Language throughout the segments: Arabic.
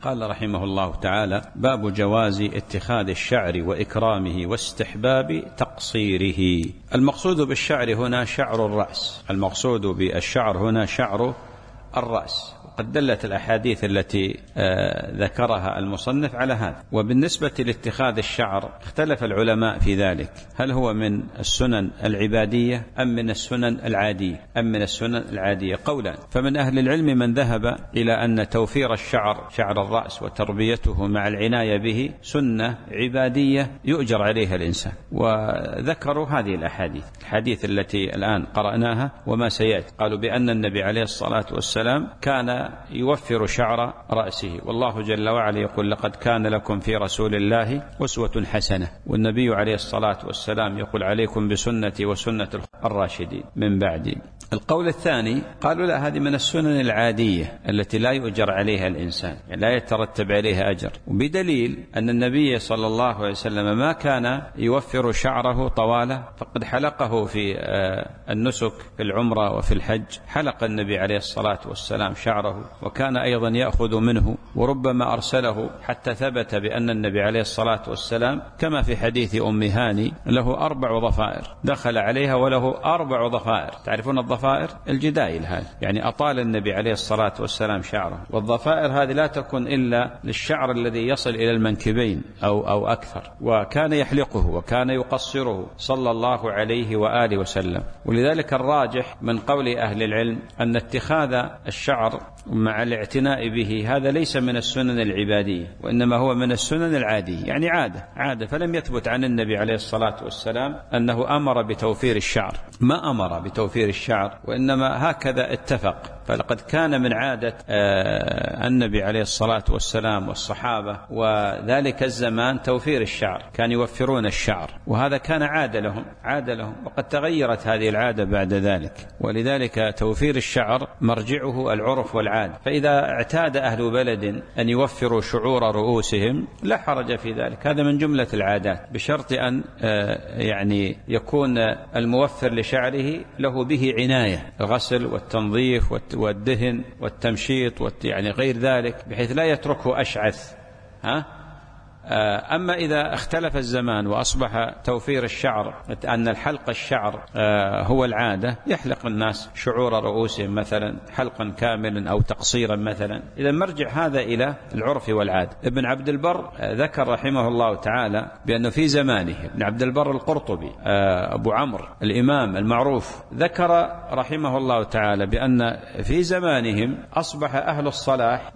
قال رحمه الله تعالى: باب جواز اتخاذ الشعر وإكرامه واستحباب تقصيره. المقصود بالشعر هنا شعر الرأس، المقصود بالشعر هنا شعر الرأس، وقد دلت الأحاديث التي ذكرها المصنف على هذا. وبالنسبة لاتخاذ الشعر اختلف العلماء في ذلك، هل هو من السنن العبادية أم من السنن العادية؟ قولان. فمن أهل العلم من ذهب إلى أن توفير الشعر، شعر الرأس، وتربيته مع العناية به سنة عبادية يؤجر عليها الإنسان، وذكروا هذه الأحاديث التي الآن قرأناها وما سيأتي. قالوا بأن النبي عليه الصلاة والسلام كان يوفر شعر رأسه، والله جل وعلا يقول: لقد كان لكم في رسول الله أسوة حسنة. والنبي عليه الصلاة والسلام يقول: عليكم بسنتي وسنة الراشدين من بعدي. القول الثاني قالوا: لا، هذه من السنن العادية التي لا يؤجر عليها الإنسان، يعني لا يترتب عليها أجر، وبدليل أن النبي صلى الله عليه وسلم ما كان يوفر شعره طواله، فقد حلقه في النسك في العمرة وفي الحج، حلق النبي عليه الصلاة والسلام شعره، وكان أيضا يأخذ منه، وربما أرسله، حتى ثبت بأن النبي عليه الصلاة والسلام كما في حديث أم هاني له 4 ضفائر، دخل عليها وله 4 ضفائر. تعرفون الضفائر؟ الجدائل هذه، يعني أطال النبي عليه الصلاة والسلام شعره، والضفائر هذه لا تكون إلا للشعر الذي يصل إلى المنكبين أو أكثر، وكان يحلقه وكان يقصره صلى الله عليه وآله وسلم. ولذلك الراجح من قول أهل العلم أن اتخاذ الشعر مع الاعتناء به هذا ليس من السنن العبادية، وإنما هو من السنن العادية، يعني عادة. فلم يثبت عن النبي عليه الصلاة والسلام أنه أمر بتوفير الشعر، ما أمر بتوفير الشعر، وإنما هكذا اتفق. فلقد كان من عادة النبي عليه الصلاة والسلام والصحابة وذلك الزمان توفير الشعر، كان يوفرون الشعر، وهذا كان عادة لهم، وقد تغيرت هذه العادة بعد ذلك. ولذلك توفير الشعر مرجعه العرف والعادة، فإذا اعتاد أهل بلد أن يوفروا شعور رؤوسهم لا حرج في ذلك، هذا من جملة العادات، بشرط أن يعني يكون الموفر لشعره له به عناية، الغسل والتنظيف والدهن والتمشيط يعني غير ذلك، بحيث لا يتركه أشعث. أما إذا اختلف الزمان وأصبح توفير الشعر أن الحلق الشعر هو العادة، يحلق الناس شعور رؤوسهم مثلا حلقا كاملا أو تقصيرا مثلا، إذا مرجع هذا إلى العرف والعادة. ابن عبد البر ذكر رحمه الله تعالى بأنه في زمانه، ابن عبد البر القرطبي أبو عمرو الإمام المعروف، ذكر رحمه الله تعالى بأن في زمانهم أصبح أهل الصلاح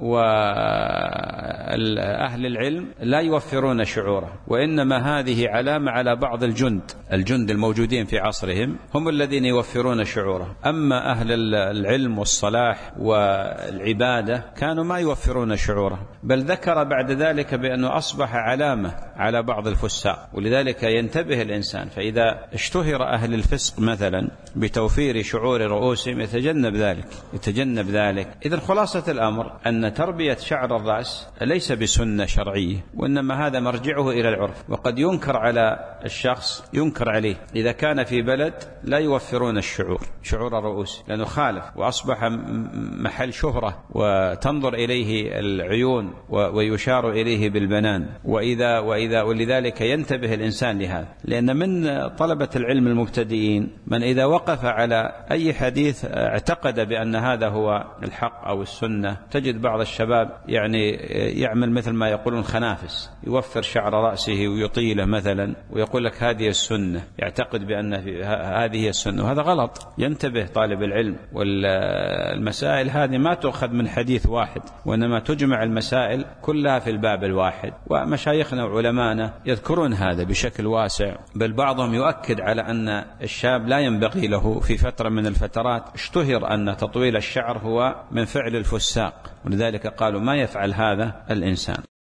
وأهل العلم لا يوفرون شعوره، وإنما هذه علامة على بعض الجند الموجودين في عصرهم، هم الذين يوفرون شعوره. أما أهل العلم والصلاح والعبادة كانوا ما يوفرون شعوره، بل ذكر بعد ذلك بأنه أصبح علامة على بعض الفساق. ولذلك ينتبه الإنسان، فإذا اشتهر أهل الفسق مثلا بتوفير شعور رؤوسهم يتجنب ذلك. إذن خلاصة الأمر أن تربية شعر الرأس ليس بسنة شرعية، وإنما هذا مرجعه إلى العرف. وقد ينكر على الشخص، ينكر عليه إذا كان في بلد لا يوفرون شعور الرؤوس، لأنه خالف وأصبح محل شهرة وتنظر إليه العيون ويشار إليه بالبنان. ولذلك ينتبه الإنسان لهذا، لأن من طلبة العلم المبتدئين من إذا وقف على أي حديث اعتقد بأن هذا هو الحق أو السنة. تجد بعض الشباب يعني يعمل مثل ما يقولون خنافس، يوفر شعر رأسه ويطيله مثلا ويقول لك هذه السنة، يعتقد بأن هذه هي السنة، وهذا غلط. ينتبه طالب العلم، والمسائل هذه ما تؤخذ من حديث واحد، وإنما تجمع المسائل كلها في الباب الواحد. ومشايخنا وعلمانا يذكرون هذا بشكل واسع، بل بعضهم يؤكد على أن الشاب لا ينبغي له في فترة من الفترات اشتهر أن تطويل الشعر هو من فعل الفساق، ولذلك قالوا ما يفعل هذا الإنسان.